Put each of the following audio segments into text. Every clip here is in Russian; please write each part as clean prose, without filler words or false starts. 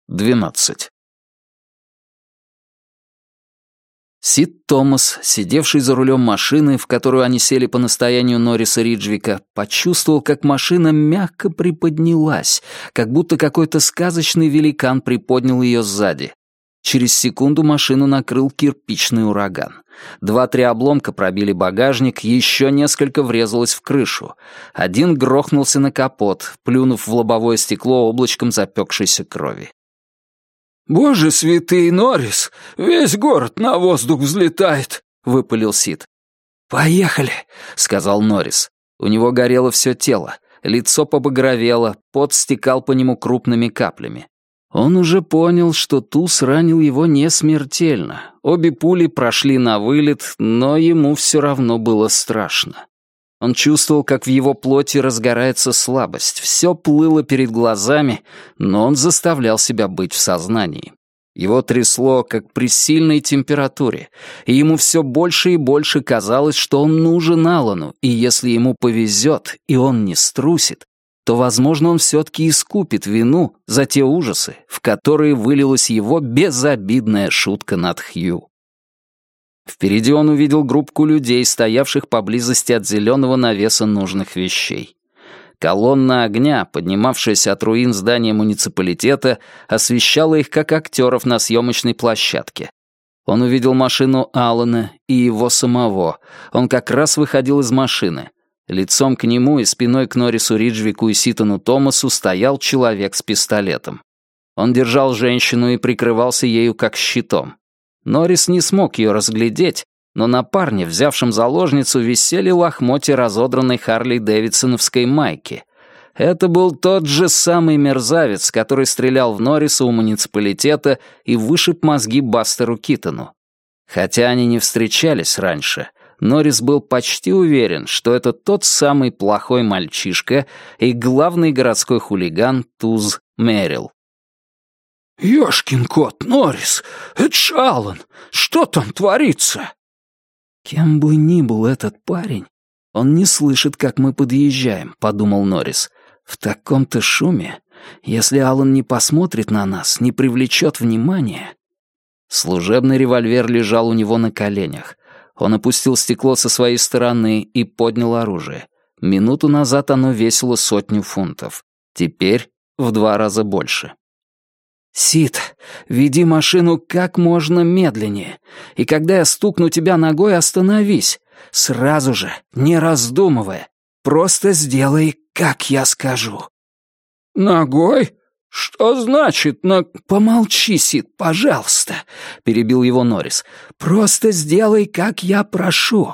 12. Сид Томас, сидевший за рулем машины, в которую они сели по настоянию Норриса Риджвика, почувствовал, как машина мягко приподнялась, как будто какой-то сказочный великан приподнял ее сзади. Через секунду машину накрыл кирпичный ураган. 2-3 обломка пробили багажник, еще несколько врезалось в крышу. Один грохнулся на капот, плюнув в лобовое стекло облачком запекшейся крови. «Боже святый, Норрис! Весь город на воздух взлетает!» — выпалил Сид. «Поехали!» — сказал Норрис. У него горело все тело, лицо побагровело, пот стекал по нему крупными каплями. Он уже понял, что туз ранил его не смертельно. Обе пули прошли на вылет, но ему все равно было страшно. Он чувствовал, как в его плоти разгорается слабость. Все плыло перед глазами, но он заставлял себя быть в сознании. Его трясло, как при сильной температуре, и ему все больше и больше казалось, что он нужен Аллану, и если ему повезет, и он не струсит, то, возможно, он все-таки искупит вину за те ужасы, в которые вылилась его безобидная шутка над Хью. Впереди он увидел группку людей, стоявших поблизости от зеленого навеса нужных вещей. Колонна огня, поднимавшаяся от руин здания муниципалитета, освещала их как актеров на съемочной площадке. Он увидел машину Аллана и его самого. Он как раз выходил из машины. Лицом к нему и спиной к Норрису Риджвику и Ситону Томасу стоял человек с пистолетом. Он держал женщину и прикрывался ею как щитом. Норрис не смог ее разглядеть, но на парне, взявшем заложницу, висели лохмотья разодранной Харли-Дэвидсоновской майки. Это был тот же самый мерзавец, который стрелял в Норриса у муниципалитета и вышиб мозги Бастеру Китону. Хотя они не встречались раньше, Норрис был почти уверен, что это тот самый плохой мальчишка и главный городской хулиган Туз Меррилл. «Ёшкин кот, Норрис, это ж Аллан! Что там творится?» «Кем бы ни был этот парень, он не слышит, как мы подъезжаем», — подумал Норрис. «В таком-то шуме, если Аллан не посмотрит на нас, не привлечет внимания...» Служебный револьвер лежал у него на коленях. Он опустил стекло со своей стороны и поднял оружие. Минуту назад оно весило 100 фунтов. Теперь в 2 раза больше. «Сид, веди машину как можно медленнее, и когда я стукну тебя ногой, остановись. Сразу же, не раздумывая. Просто сделай, как я скажу». «Ногой? Что значит «Помолчи, Сид, пожалуйста», — перебил его Норрис. «Просто сделай, как я прошу».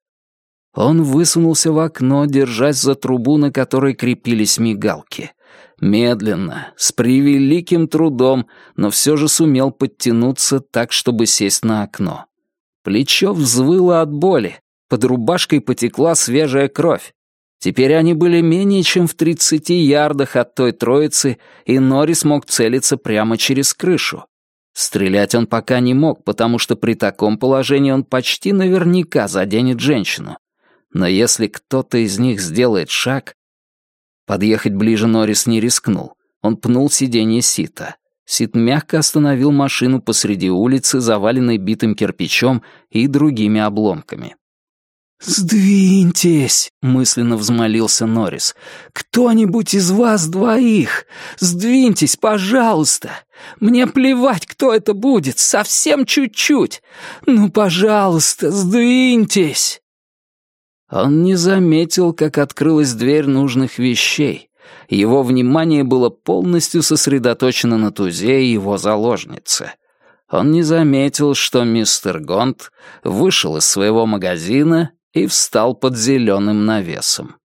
Он высунулся в окно, держась за трубу, на которой крепились мигалки. Медленно, с превеликим трудом, но все же сумел подтянуться так, чтобы сесть на окно. Плечо взвыло от боли, под рубашкой потекла свежая кровь. Теперь они были менее чем в 30 ярдах от той троицы, и Норрис мог целиться прямо через крышу. Стрелять он пока не мог, потому что при таком положении он почти наверняка заденет женщину. Но если кто-то из них сделает шаг... Подъехать ближе Норрис не рискнул. Он пнул сиденье Сита. Сит мягко остановил машину посреди улицы, заваленной битым кирпичом и другими обломками. «Сдвиньтесь!» — мысленно взмолился Норрис. «Кто-нибудь из вас двоих! Сдвиньтесь, пожалуйста! Мне плевать, кто это будет, совсем чуть-чуть! Ну, пожалуйста, сдвиньтесь!» Он не заметил, как открылась дверь нужных вещей. Его внимание было полностью сосредоточено на тузе и его заложнице. Он не заметил, что мистер Гонт вышел из своего магазина и встал под зеленым навесом.